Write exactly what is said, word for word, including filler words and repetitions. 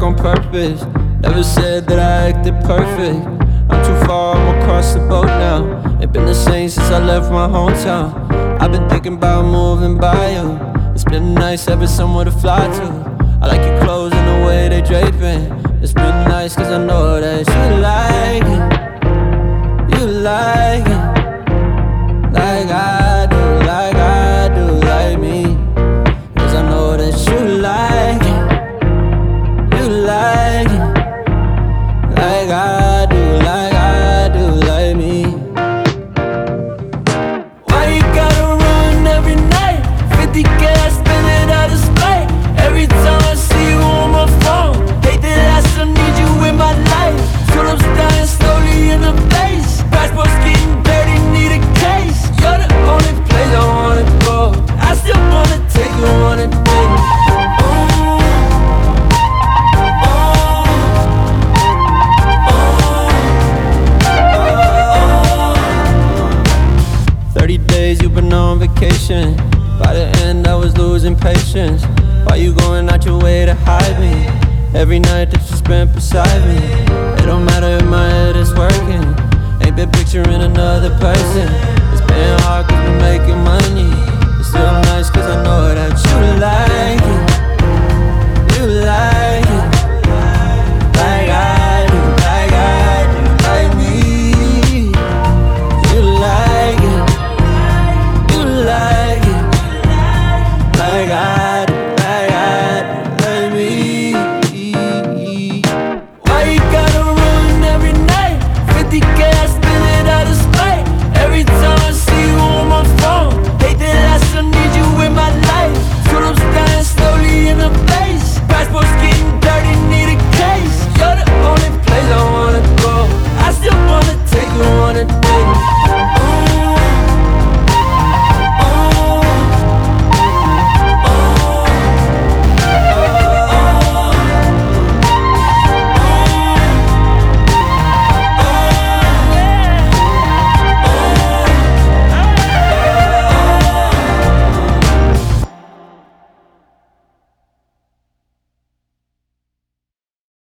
on purpose. Never said that I acted perfect. I'm too far, I'm across the boat now. Ain't been the same since I left my hometown. I've been thinking about moving by you. It's been nice having somewhere to fly to. I like your clothes and the way they draping. It's been nice cause I know that you like it. You like it like I do, like I do, like me. Cause I know that you like it. You like it like I do, like I do, like me. Why you gotta run every night? fifty K I spend it out of spite. Every time I see you on my phone, hate that I still need you in my life. Tulips dying slowly in the face. Passport's getting dirty, need a case. You're the only place I wanna go. I still wanna take you on a date. thirty days you've been on vacation. By the end I was losing patience. Why you going out your way to hide me? Every night that you spent beside me. It don't matter if my head is working. Ain't been picturing another person.